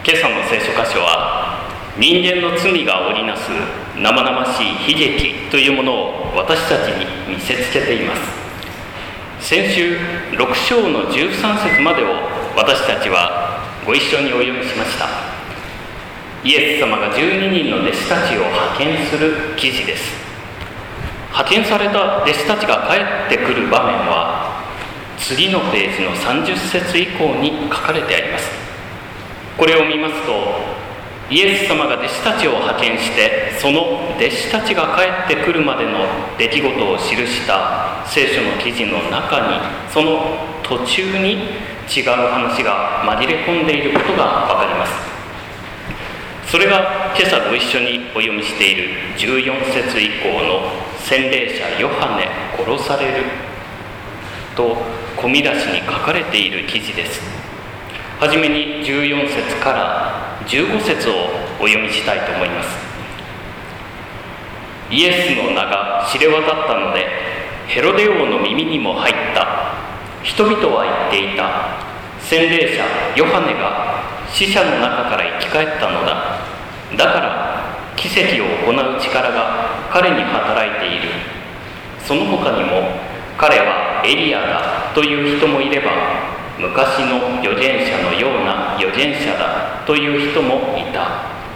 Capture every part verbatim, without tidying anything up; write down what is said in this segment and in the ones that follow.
今朝の聖書箇所は、人間の罪が織りなす生々しい悲劇というものを私たちに見せつけています。先週ろく章のじゅうさん節までを私たちはご一緒にお読みしました。イエス様がじゅうににんの弟子たちを派遣する記事です。派遣された弟子たちが帰ってくる場面は次のページのさんじゅっ節以降に書かれてあります。これを見ますと、イエス様が弟子たちを派遣してその弟子たちが帰ってくるまでの出来事を記した聖書の記事の中に、その途中に違う話が紛れ込んでいることがわかります。それが今朝ご一緒にお読みしているじゅうよん節以降の洗礼者ヨハネ殺されると込み出しに書かれている記事です。はじめにじゅうよん節からじゅうご節をお読みしたいと思います。イエスの名が知れ渡ったので、ヘロデ王の耳にも入った。人々は言っていた。洗礼者ヨハネが死者の中から生き返ったのだ。だから奇跡を行う力が彼に働いている。その他にも彼はエリアだという人もいれば、昔の預言者のような預言者だという人もいた。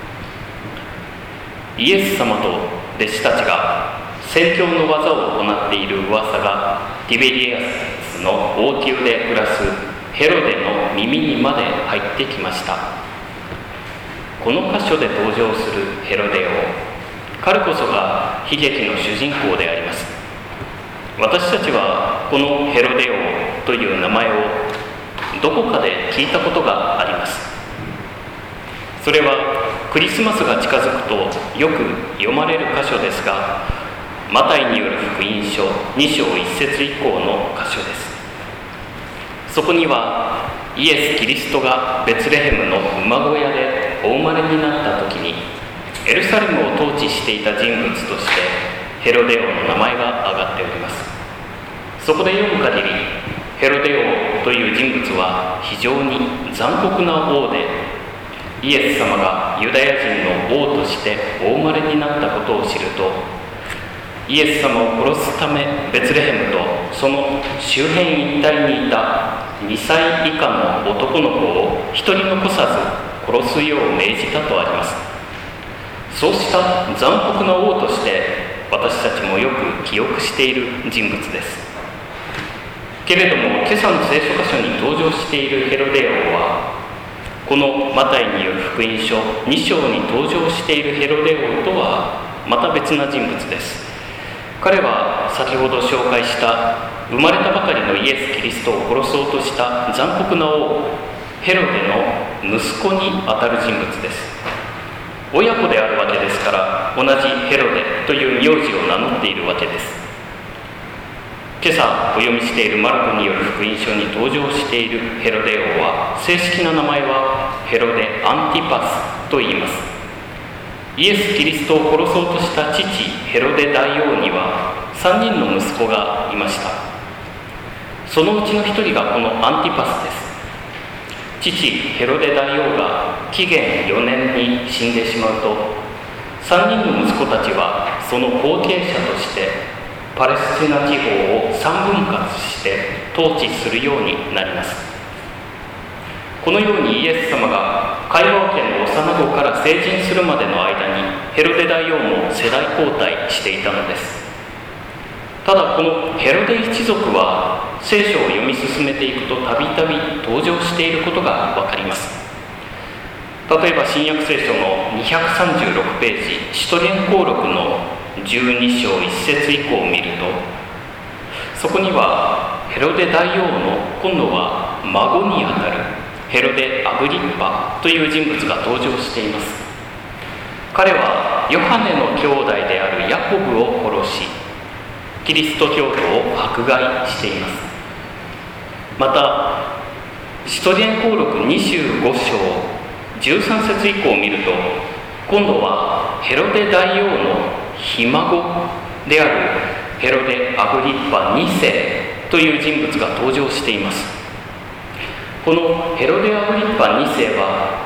イエス様と弟子たちが宣教の技を行っている噂がティベリアスの王宮で暮らすヘロデの耳にまで入ってきました。この箇所で登場するヘロデ王、彼こそが悲劇の主人公であります。私たちはこのヘロデ王という名前をどこかで聞いたことがあります。それはクリスマスが近づくとよく読まれる箇所ですが、マタイによる福音書に章いち節以降の箇所です。そこにはイエス・キリストがベツレヘムの馬小屋でお生まれになった時にエルサレムを統治していた人物としてヘロデ王の名前が挙がっております。そこで読む限り、ヘロデ王という人物は非常に残酷な王で、イエス様がユダヤ人の王としてお生まれになったことを知ると、イエス様を殺すためベツレヘムとその周辺一帯にいたにさい以下の男の子を一人残さず殺すよう命じたとあります。そうした残酷な王として私たちもよく記憶している人物です。けれども今朝の聖書箇所に登場しているヘロデ王は、このマタイによる福音書に章に登場しているヘロデ王とはまた別な人物です。彼は先ほど紹介した生まれたばかりのイエス・キリストを殺そうとした残酷な王ヘロデの息子にあたる人物です。親子であるわけですから、同じヘロデという名字を名乗っているわけです。今朝お読みしているマルコによる福音書に登場しているヘロデ王は、正式な名前はヘロデ・アンティパスと言います。イエス・キリストを殺そうとした父ヘロデ大王にはさんにんの息子がいました。そのうちのひとりがこのアンティパスです。父ヘロデ大王が紀元よねんに死んでしまうと、さんにんの息子たちはその後継者としてパレスチナ地方を三分割して統治するようになります。このようにイエス様が会話家の幼子から成人するまでの間にヘロデ大王も世代交代していたのです。ただこのヘロデ一族は聖書を読み進めていくとたびたび登場していることがわかります。例えば新約聖書のにひゃくさんじゅうろくページ使徒言行録のじゅうに章いち節以降を見ると、そこにはヘロデ大王の今度は孫にあたるヘロデ・アグリッパという人物が登場しています。彼はヨハネの兄弟であるヤコブを殺し、キリスト教徒を迫害しています。また使徒言行録にじゅうご章じゅうさん節以降を見ると、今度はヘロデ大王のひ孫であるヘロデ・アグリッパに世という人物が登場しています。このヘロデ・アグリッパに世は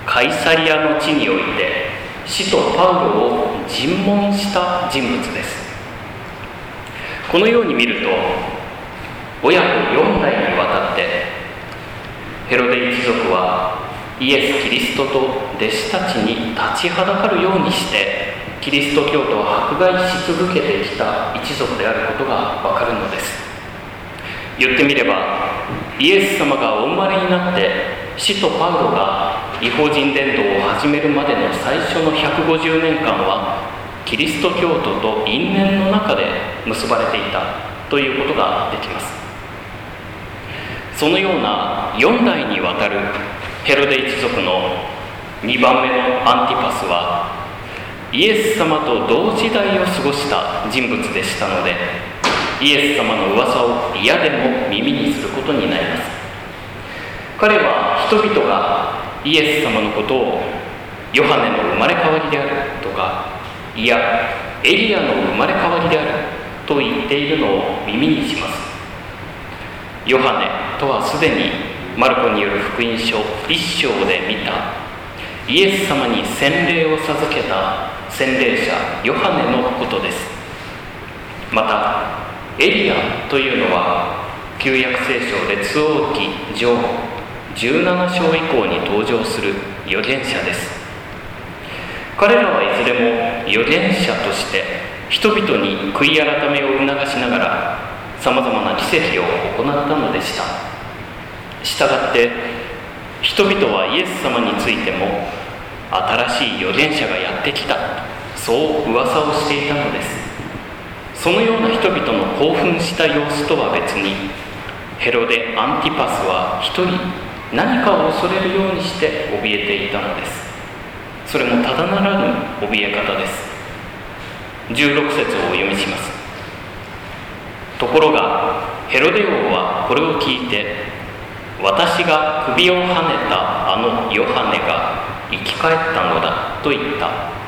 カイサリアの地において使徒パウロを尋問した人物です。このように見ると、親子よん代にわたってヘロデ一族はイエス・キリストと弟子たちに立ちはだかるようにしてキリスト教徒を迫害し続けてきた一族であることがわかるのです。言ってみれば、イエス様がお生まれになって使徒パウロが異邦人伝道を始めるまでの最初のひゃくごじゅうねんかんはキリスト教徒と因縁の中で結ばれていたということができます。そのようなよん代にわたるヘロデ一族のにばんめのアンティパスはイエス様と同時代を過ごした人物でしたので、イエス様の噂を嫌でも耳にすることになります。彼は人々がイエス様のことをヨハネの生まれ変わりであるとか、いやエリアの生まれ変わりであると言っているのを耳にします。ヨハネとはすでにマルコによる福音書いっ章で見たイエス様に洗礼を授けた洗礼者ヨハネのことです。またエリアというのは旧約聖書列王記上じゅうなな章以降に登場する預言者です。彼らはいずれも預言者として人々に悔い改めを促しながらさまざまな奇跡を行ったのでした。したがって人々はイエス様についても新しい預言者がやってきた、そう噂をしていたのです。そのような人々の興奮した様子とは別に、ヘロデ・アンティパスは一人何かを恐れるようにして怯えていたのです。それもただならぬ怯え方です。じゅうろく節をお読みします。ところがヘロデ王はこれを聞いて、私が首をはねたあのヨハネが生き返ったのだと言った。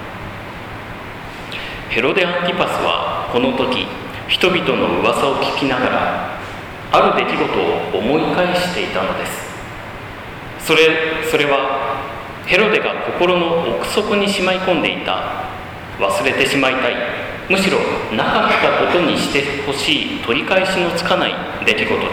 ヘロデ・アンティパスはこの時人々の噂を聞きながらある出来事を思い返していたのです。それ、それはヘロデが心の奥底にしまい込んでいた、忘れてしまいたい、むしろなかったことにしてほしい取り返しのつかない出来事です。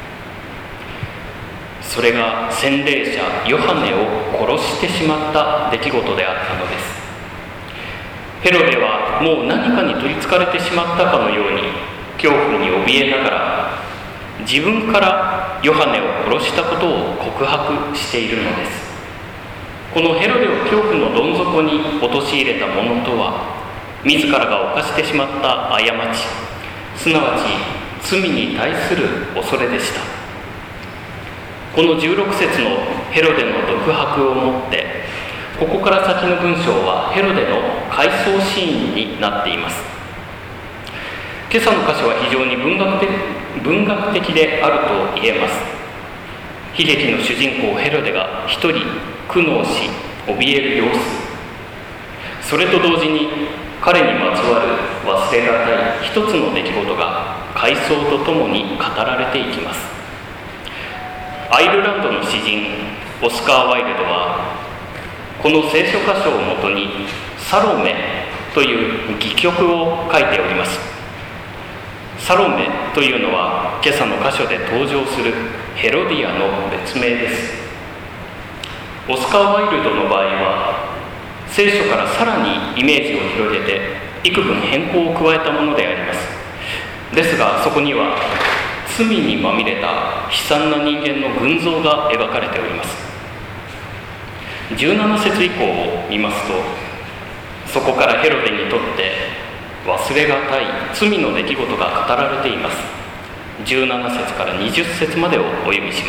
それが洗礼者ヨハネを殺してしまった出来事であったのです。ヘロデはもう何かに取りつかれてしまったかのように恐怖に怯えながら自分からヨハネを殺したことを告白しているのです。このヘロデを恐怖のどん底に陥れたものとは、自らが犯してしまった過ち、すなわち罪に対する恐れでした。このじゅうろく節のヘロデの独白をもって、ここから先の文章はヘロデの回想シーンになっています。今朝の箇所は非常に文学的、文学的であると言えます。悲劇の主人公ヘロデが一人苦悩し怯える様子、それと同時に彼にまつわる忘れがたい一つの出来事が回想とともに語られていきます。アイルランドの詩人オスカー・ワイルドはこの聖書箇所をもとにサロメという戯曲を書いております。サロメというのは今朝の箇所で登場するヘロディアの別名です。オスカー・ワイルドの場合は聖書からさらにイメージを広げて幾分変更を加えたものであります。ですがそこには罪にまみれた悲惨な人間の群像が描かれております。じゅうなな節以降を見ますと、そこからヘロデにとって忘れがたい罪の出来事が語られています。じゅうなな節からにじゅっ節までをお読みします。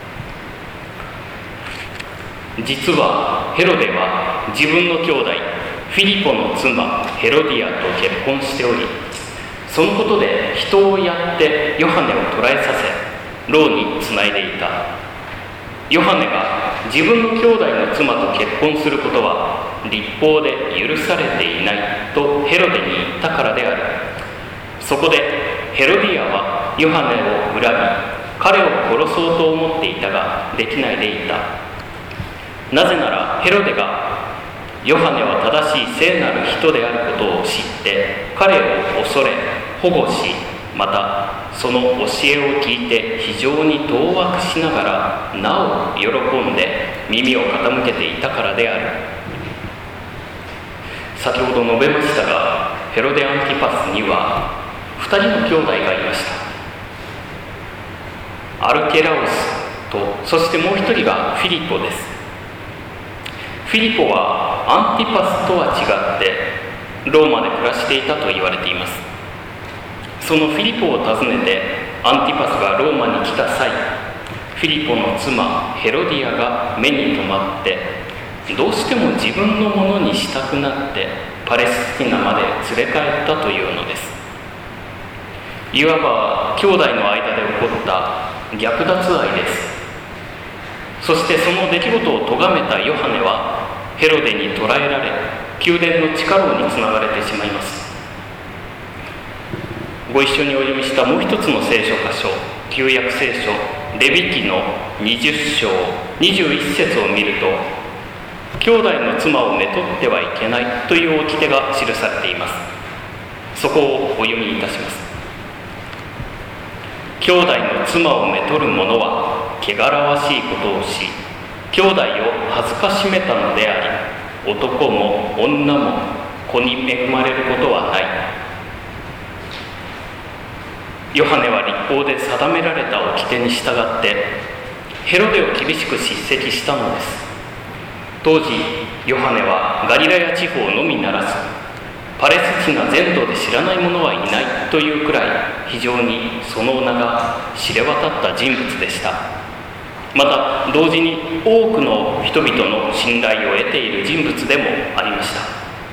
実はヘロデは自分の兄弟フィリポの妻ヘロディアと結婚しており、そのことで人をやってヨハネを捕らえさせ牢につないでいた。ヨハネが自分の兄弟の妻と結婚することは律法で許されていないとヘロデに言ったからである。そこでヘロディアはヨハネを恨み彼を殺そうと思っていたができないでいた。 なぜならヘロデがヨハネは正しい聖なる人であることを知って彼を恐れ保護し、またその教えを聞いて非常に当惑しながらなお喜んで耳を傾けていたからである。先ほど述べましたが、ヘロデ・アンティパスにはふたりの兄弟がいました。アルケラオスと、そしてもう一人がフィリポです。フィリポはアンティパスとは違ってローマで暮らしていたと言われています。そのフィリポを訪ねてアンティパスがローマに来た際、フィリポの妻ヘロディアが目に留まって、どうしても自分のものにしたくなってパレスティナまで連れ帰ったというのです。いわば兄弟の間で起こった略奪愛です。そしてその出来事を咎めたヨハネはヘロデに捕らえられ、宮殿の地下牢につながれてしまいます。ご一緒にお読みしたもう一つの聖書箇所、旧約聖書レビ記のにじゅっ章にじゅういち節を見ると、兄弟の妻をめとってはいけないという掟が記されています。そこをお読みいたします。兄弟の妻をめとる者は汚らわしいことをし、兄弟を恥ずかしめたのであり、男も女も子に恵まれることはない。ヨハネは律法で定められた掟に従ってヘロデを厳しく叱責したのです。当時ヨハネはガリラヤ地方のみならず、パレスチナ全土で知らない者はいないというくらい非常にその名が知れ渡った人物でした。また同時に多くの人々の信頼を得ている人物でもありました。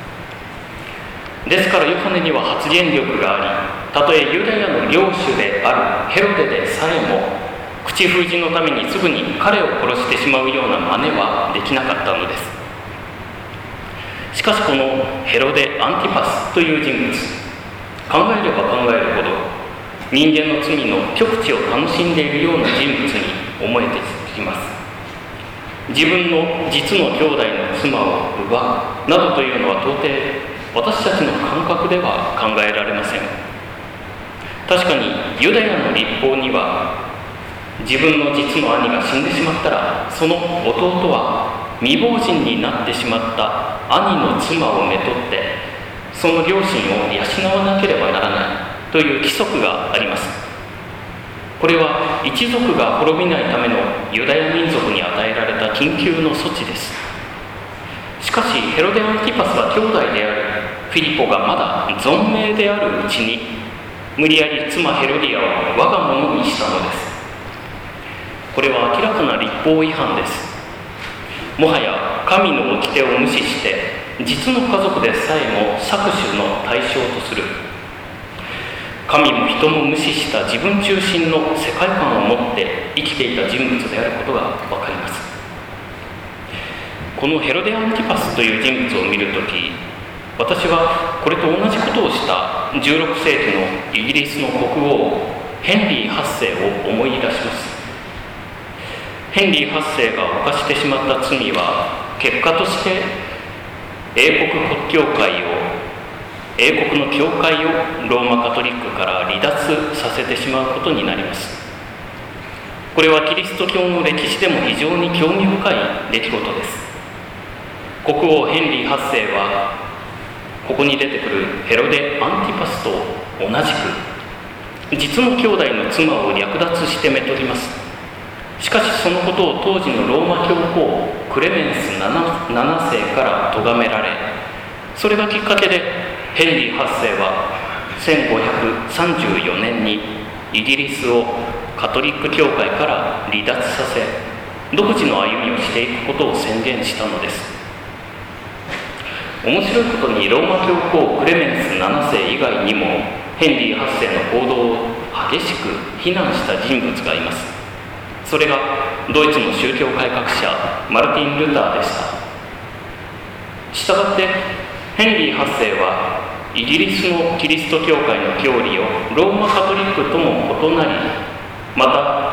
ですからヨハネには発言力があり、たとえユダヤの領主であるヘロデでさえも口封じのためにすぐに彼を殺してしまうような真似はできなかったのです。しかしこのヘロデ・アンティパスという人物、考えれば考えるほど人間の罪の極地を楽しんでいるような人物に思えてきます。自分の実の兄弟の妻を奪うなどというのは到底私たちの感覚では考えられません。確かにユダヤの律法には、自分の実の兄が死んでしまったらその弟は未亡人になってしまった兄の妻をめとってその両親を養わなければならないという規則があります。これは一族が滅びないためのユダヤ民族に与えられた緊急の措置です。しかしヘロデ・アンティパスは兄弟であるフィリポがまだ存命であるうちに無理やり妻ヘロディアを我が物にしたのです。これは明らかな律法違反です。もはや神の掟を無視して実の家族でさえも搾取の対象とする、神も人も無視した自分中心の世界観を持って生きていた人物であることが分かります。このヘロデ・アンティパスという人物を見るとき、私はこれと同じことをしたじゅうろくせいきのイギリスの国王ヘンリーはっせいを思い出します。ヘンリーはっせいが犯してしまった罪は結果として英国国教会を英国の教会をローマカトリックから離脱させてしまうことになります。これはキリスト教の歴史でも非常に興味深い出来事です。国王ヘンリーはっせいはここに出てくるヘロデ・アンティパスと同じく実の兄弟の妻を略奪してめとります。しかしそのことを当時のローマ教皇クレメンスななせいから咎められ、それがきっかけでヘンリーはっせいはせんごひゃくさんじゅうよねんにイギリスをカトリック教会から離脱させ、独自の歩みをしていくことを宣言したのです。面白いことにローマ教皇クレメンスななせい以外にもヘンリーはっせいの行動を激しく非難した人物がいます。それがドイツの宗教改革者マルティン・ルターでした。したがってヘンリーはっせいはイギリスのキリスト教会の教理をローマカトリックとも異なり、また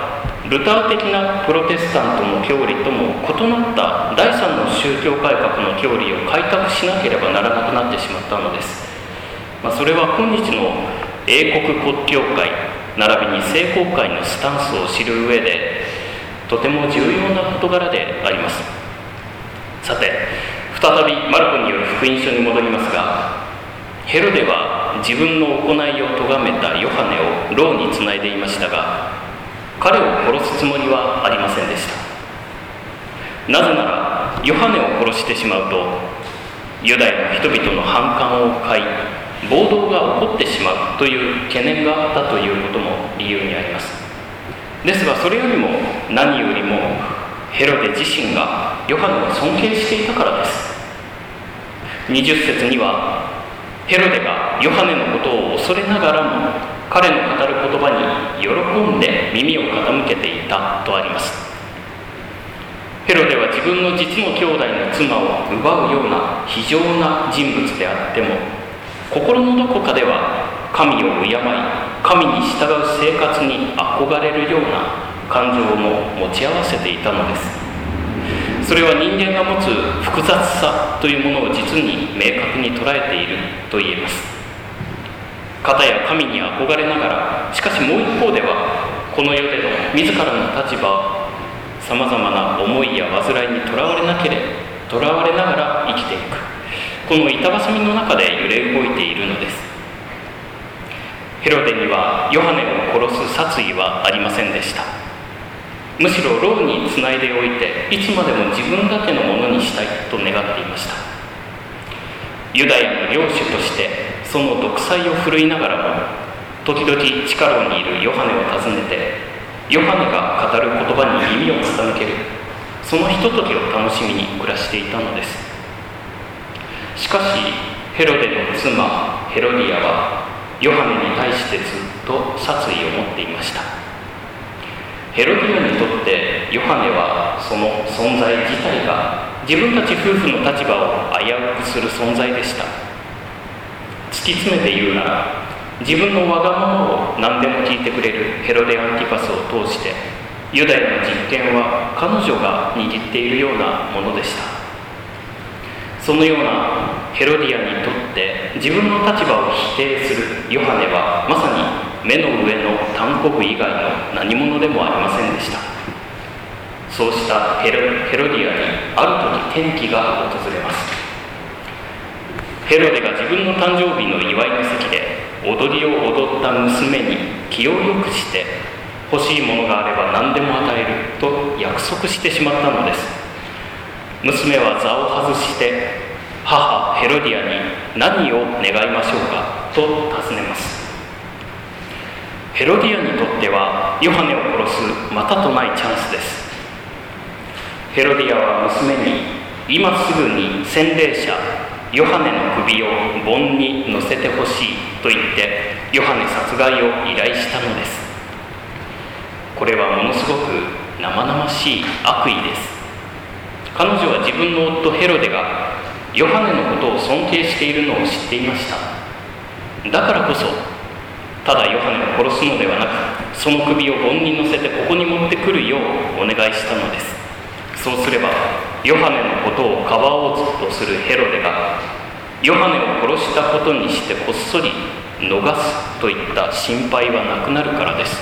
ルター的なプロテスタントの教理とも異なった第三の宗教改革の教理を開拓しなければならなくなってしまったのです。まあ、それは今日の英国国教会並びに聖公会のスタンスを知る上でとても重要な事柄であります。さて、再びマルコによる福音書に戻りますが、ヘロデは自分の行いを咎めたヨハネを牢につないでいましたが、彼を殺すつもりはありませんでした。なぜならヨハネを殺してしまうとユダヤの人々の反感を買い、暴動が起こってしまうという懸念があったということも理由にあります。ですがそれよりも何よりもヘロデ自身がヨハネを尊敬していたからです。にじゅっ節にはヘロデがヨハネのことを恐れながらも彼の語る言葉に喜んで耳を傾けていたとあります。ヘロデは自分の実の兄弟の妻を奪うような非常な人物であっても、心のどこかでは神を敬い、神に従う生活に憧れるような感情も持ち合わせていたのです。それは人間が持つ複雑さというものを実に明確に捉えていると言えます。かたや神に憧れながら、しかしもう一方ではこの世での自らの立場、さまざまな思いや煩いにとらわれなけれとらわれながら生きていく、この板挟みの中で揺れ動いているのです。ヘロデにはヨハネを殺す殺意はありませんでした。むしろ牢につないでおいていつまでも自分だけのものにしたいと願っていました。ユダヤの領主としてその独裁を振るいながらも、時々地下牢にいるヨハネを訪ねてヨハネが語る言葉に耳を傾ける、そのひとときを楽しみに暮らしていたのです。しかしヘロデの妻ヘロディアはヨハネに対してずっと殺意を持っていました。ヘロディアにとってヨハネはその存在自体が自分たち夫婦の立場を危うくする存在でした。突き詰めて言うなら、自分のわがままを何でも聞いてくれるヘロデ・アンティパスを通してユダヤの実権は彼女が握っているようなものでした。そのようなヘロディアにとって自分の立場を否定するヨハネはまさに目の上の単国以外の何者でもありませんでした。そうしたヘロ、ヘロディアにある時転機が訪れます。ヘロデが自分の誕生日の祝いの席で踊りを踊った娘に気をよくして欲しいものがあれば何でも与えると約束してしまったのです。娘は座を外して母ヘロディアに何を願いましょうかと尋ねます。ヘロディアにとってはヨハネを殺すまたとないチャンスです。ヘロディアは娘に今すぐに洗礼者ヨハネの首を盆に乗せてほしいと言ってヨハネ殺害を依頼したのです。これはものすごく生々しい悪意です。彼女は自分の夫ヘロデがヨハネのことを尊敬しているのを知っていました。だからこそただヨハネを殺すのではなく、その首を盆に乗せてここに持ってくるようお願いしたのです。そうすればヨハネのことをかばおうとするヘロデがヨハネを殺したことにしてこっそり逃すといった心配はなくなるからです。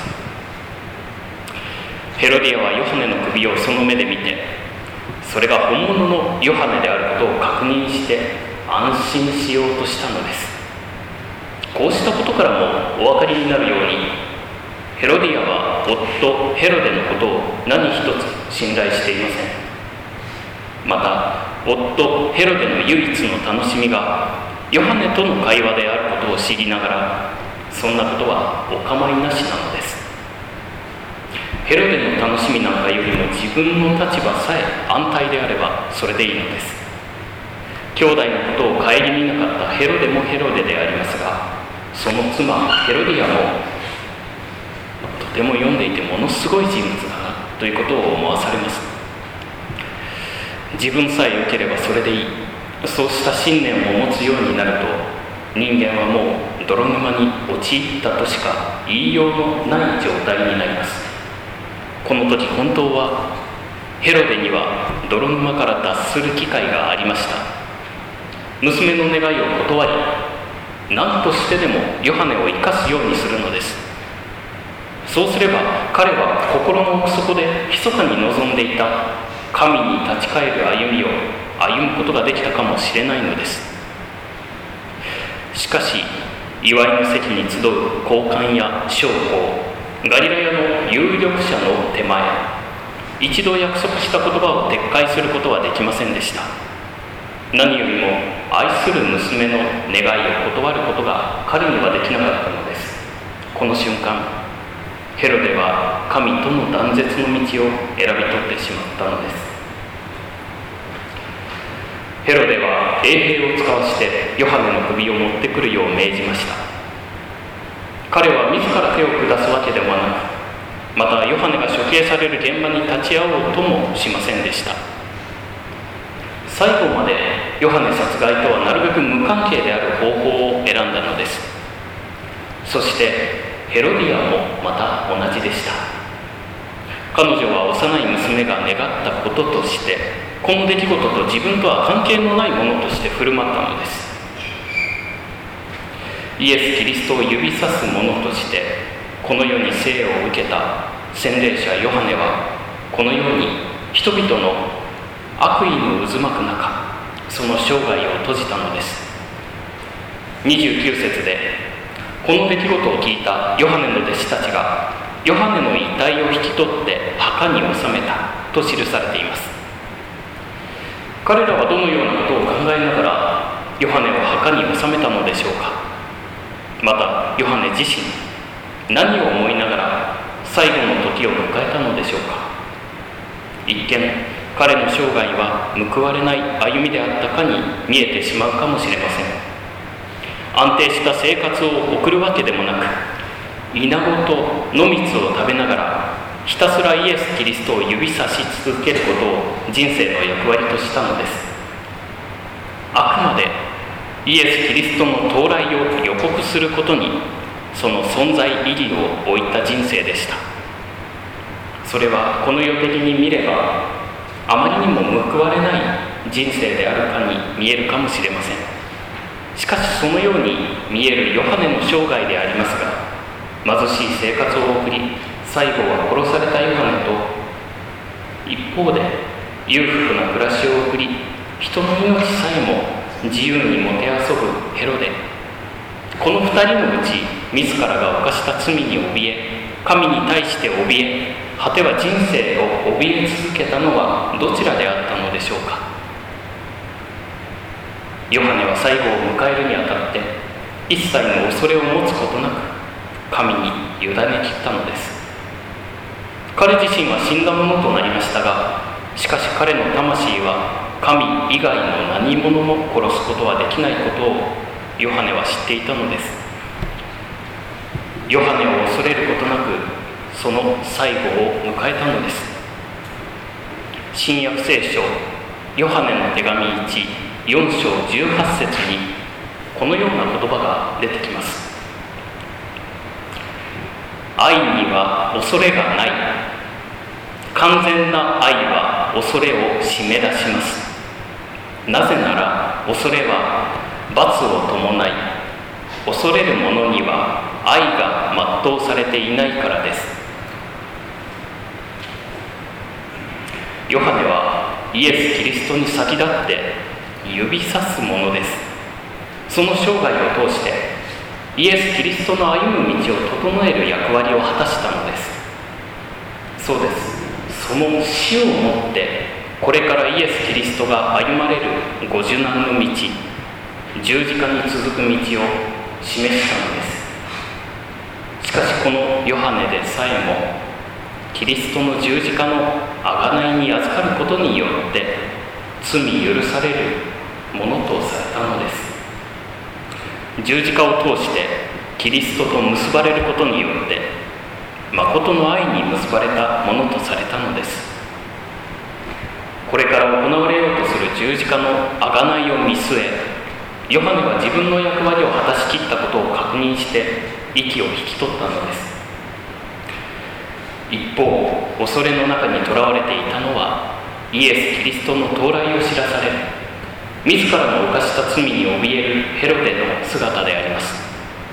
ヘロディアはヨハネの首をその目で見て、それが本物のヨハネであることを確認して安心しようとしたのです。こうしたことからもお分かりになるように、ヘロディアは夫ヘロデのことを何一つ信頼していません。また夫ヘロデの唯一の楽しみがヨハネとの会話であることを知りながら、そんなことはお構いなしなのです。ヘロデの楽しみなんかよりも自分の立場さえ安泰であればそれでいいのです。兄弟のことを顧みなかったヘロデもヘロデでありますが、その妻ヘロディアもとても読んでいてものすごい人物だなということを思わされます。自分さえ良ければそれでいい、そうした信念を持つようになると、人間はもう泥沼に陥ったとしか言いようのない状態になります。 この時本当はヘロデには泥沼から脱する機会がありました。娘の願いを断り、何としてでもヨハネを生かすようにするのです。そうすれば彼は心の奥底で密かに望んでいた神に立ち返る歩みを歩むことができたかもしれないのです。しかし祝いの席に集う高官や将校、ガリラヤの有力者の手前、一度約束した言葉を撤回することはできませんでした。何よりも愛する娘の願いを断ることが彼にはできなかったのです。この瞬間、ヘロデは神との断絶の道を選び取ってしまったのです。ヘロデは衛兵を使わしてヨハネの首を持ってくるよう命じました。彼は自ら手を下すわけでもなく、またヨハネが処刑される現場に立ち会おうともしませんでした。最後までヨハネ殺害とはなるべく無関係である方法を選んだのです。そしてヘロディアもまた同じでした。彼女は幼い娘が願ったこととして、この出来事と自分とは関係のないものとして振る舞ったのです。イエス・キリストを指さすものとしてこの世に生を受けた洗礼者ヨハネは、このように人々の悪意の渦巻く中、その生涯を閉じたのです。にじゅうきゅう節で、この出来事を聞いたヨハネの弟子たちがヨハネの遺体を引き取って墓に納めたと記されています。彼らはどのようなことを考えながらヨハネを墓に納めたのでしょうか。またヨハネ自身、何を思いながら最後の時を迎えたのでしょうか。一見彼の生涯は報われない歩みであったかに見えてしまうかもしれません。安定した生活を送るわけでもなく、イナゴと野蜜を食べながらひたすらイエス・キリストを指さし続けることを人生の役割としたのです。あくまでイエス・キリストの到来を予告することにその存在意義を置いた人生でした。それはこの世的に見ればあまりにも報われない人生であるかに見えるかもしれません。しかしそのように見えるヨハネの生涯でありますが、貧しい生活を送り最後は殺されたヨハネと、一方で裕福な暮らしを送り人の命さえも自由にもてあそぶヘロデ、この二人のうち自らが犯した罪に怯え、神に対して怯え、果ては人生を怯え続けたのはどちらであったのでしょうか。ヨハネは最後を迎えるにあたって一切の恐れを持つことなく神に委ねきったのです。彼自身は死んだものとなりましたが、しかし彼の魂は神以外の何者も殺すことはできないことをヨハネは知っていたのです。ヨハネを恐れることなくその最後を迎えたのです。新約聖書ヨハネの手紙いち、よん章じゅうはち節にこのような言葉が出てきます。愛には恐れがない。完全な愛は恐れを締め出します。なぜなら恐れは罰を伴い、恐れる者には愛が全うされていないからです。ヨハネはイエス・キリストに先立って指さすものです。その生涯を通してイエス・キリストの歩む道を整える役割を果たしたのです。そうです。その死をもってこれからイエス・キリストが歩まれるご受難の道、十字架に続く道を示したのです。しかしこのヨハネでさえもキリストの十字架の贖いに預かることによって罪許されるものとされたのです。十字架を通してキリストと結ばれることによって誠の愛に結ばれたものとされたのです。これから行われようとする十字架の贖いを見据え、ヨハネは自分の役割を果たしきったことを確認して息を引き取ったのです。一一方、恐れの中にとらわれていたのはイエス・キリストの到来を知らされ、自らの犯した罪に怯えるヘロデの姿であります。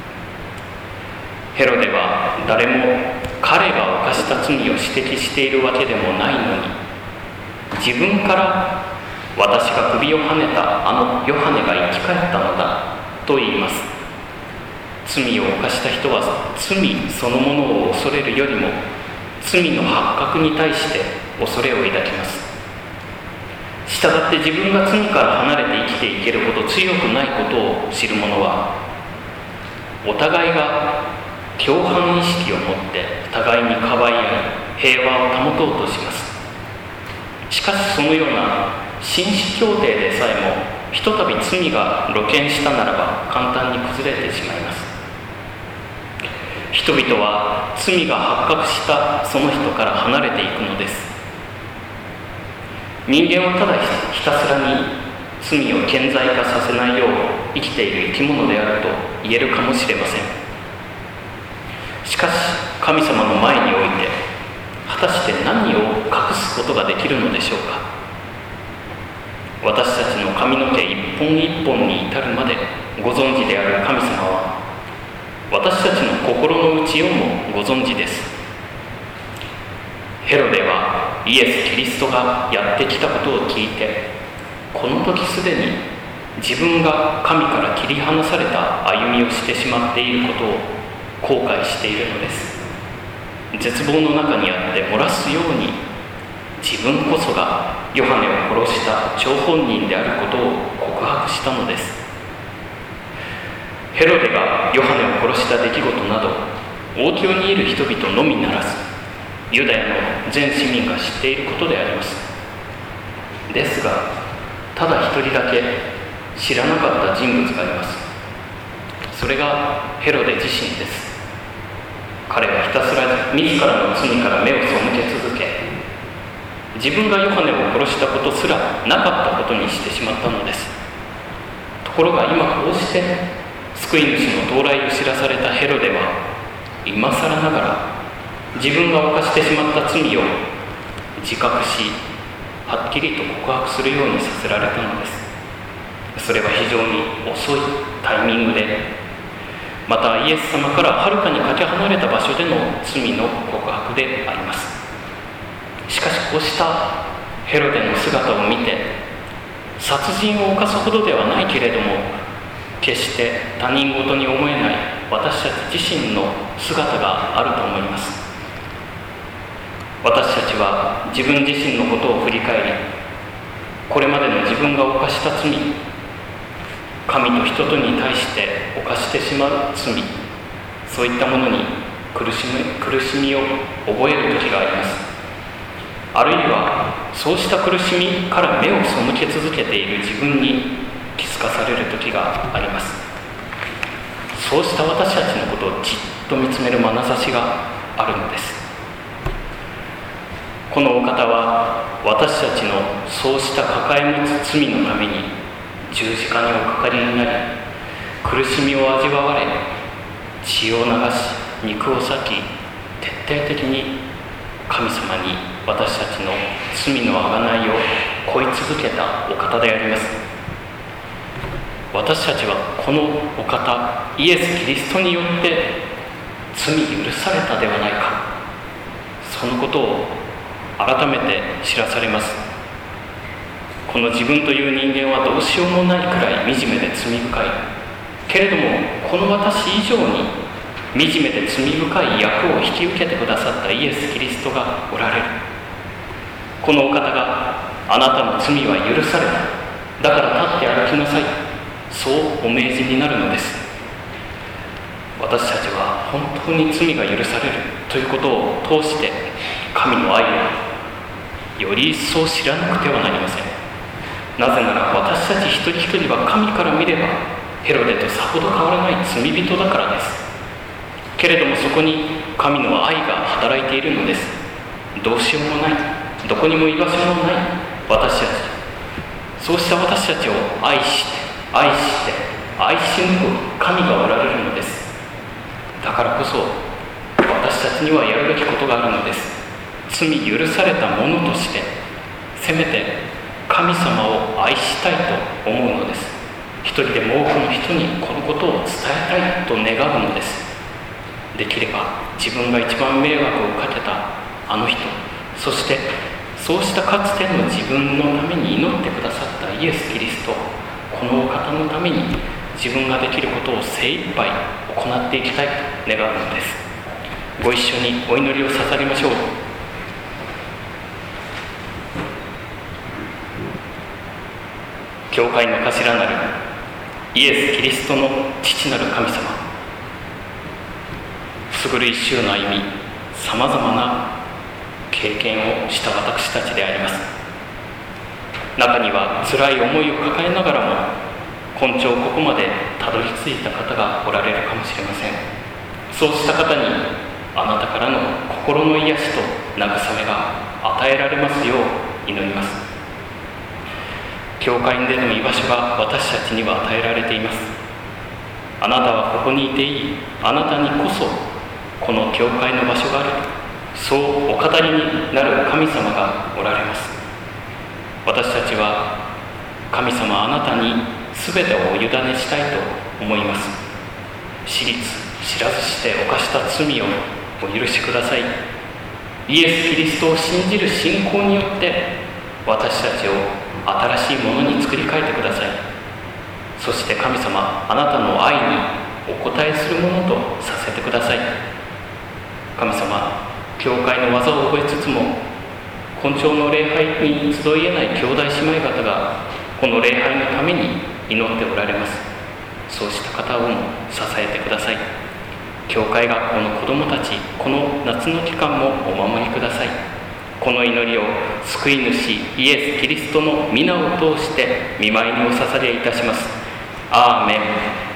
ヘロデは誰も彼が犯した罪を指摘しているわけでもないのに、自分から私が首をはねたあのヨハネが生き返ったのだと言います。罪を犯した人は罪そのものを恐れるよりも罪の発覚に対して恐れを抱きます。したがって自分が罪から離れて生きていけるほど強くないことを知る者は、お互いが共犯意識を持って互いにかばい合い平和を保とうとします。しかしそのような紳士協定でさえもひとたび罪が露見したならば簡単に崩れてしまいます。人々は罪が発覚したその人から離れていくのです。人間はただひたすらに罪を顕在化させないよう生きている生き物であると言えるかもしれません。しかし神様の前において果たして何を隠すことができるのでしょうか。私たちの髪の毛一本一本に至るまでご存知である神様は、私たちの心の内をもご存知です。ヘロデはイエス・キリストがやってきたことを聞いて、この時すでに自分が神から切り離された歩みをしてしまっていることを後悔しているのです。絶望の中にあって漏らすように、自分こそがヨハネを殺した張本人であることを告白したのです。ヘロデがヨハネを殺した出来事など、王宮にいる人々のみならずユダヤの全市民が知っていることであります。ですが、ただ一人だけ知らなかった人物がいます。それがヘロデ自身です。彼はひたすら自らの罪から目を背け続け、自分がヨハネを殺したことすらなかったことにしてしまったのです。ところが今こうして救い主の到来を知らされたヘロデは、今更ながら自分が犯してしまった罪を自覚し、はっきりと告白するようにさせられたのです。それは非常に遅いタイミングで、またイエス様からはるかにかけ離れた場所での罪の告白であります。しかしこうしたヘロデの姿を見て、殺人を犯すほどではないけれども決して他人事に思えない私たち自身の姿があると思います。私たちは自分自身のことを振り返り、これまでの自分が犯した罪、神と人とに対して犯してしまう罪、そういったものに苦しみ、苦しみを覚える時があります。あるいはそうした苦しみから目を背け続けている自分に気づかされる時があります。そうした私たちのことをじっと見つめる眼差しがあるのです。このお方は私たちのそうした抱え持つ罪のために十字架におかかりになり、苦しみを味わわれ、血を流し肉を裂き、徹底的に神様に私たちの罪の贖いを請い続けたお方であります。私たちはこのお方イエス・キリストによって罪許されたではないか、そのことを改めて知らされます。この自分という人間はどうしようもないくらい惨めで罪深いけれども、この私以上に惨めで罪深い役を引き受けてくださったイエス・キリストがおられる。このお方があなたの罪は許された、だから立って歩きなさい、そうお命じになるのです。私たちは本当に罪が許されるということを通して神の愛をより一層知らなくてはなりません。なぜなら私たち一人一人は神から見ればヘロデとさほど変わらない罪人だからです。けれどもそこに神の愛が働いているのです。どうしようもない、どこにも居場所のない私たち、そうした私たちを愛して愛して愛し抜く神がおられるのです。だからこそ私たちにはやるべきことがあるのです。 罪許された者としてせめて神様を愛したいと思うのです。一人でも多くの人にこのことを伝えたいと願うのです。できれば自分が一番迷惑をかけたあの人、そしてそうしたかつての自分のために祈ってくださったイエス・キリスト、このお方のために自分ができることを精一杯行っていきたいと願うのです。ご一緒にお祈りを捧げましょう。教会の頭なるイエス・キリストの父なる神様、優る一週の歩み、さまざまな経験をした私たちであります。中には辛い思いを抱えながらも今朝ここまでたどり着いた方がおられるかもしれません。そうした方にあなたからの心の癒しと慰めが与えられますよう祈ります。教会での居場所が私たちには与えられています。あなたはここにいていい、あなたにこそこの教会の場所がある、そうお語りになる神様がおられます。私たちは神様あなたに全てをお委ねしたいと思います。知りつ知らずして犯した罪をお許しください。イエス・キリストを信じる信仰によって私たちを新しいものに作り変えてください。そして神様あなたの愛にお応えするものとさせてください。神様、教会の技を覚えつつも今朝の礼拝に集いえない兄弟姉妹方がこの礼拝のために祈っておられます。そうした方をも支えてください。教会学校の子どもたち、この夏の期間もお守りください。この祈りを救い主イエス・キリストの皆を通して御前にお捧げいたします。アーメン。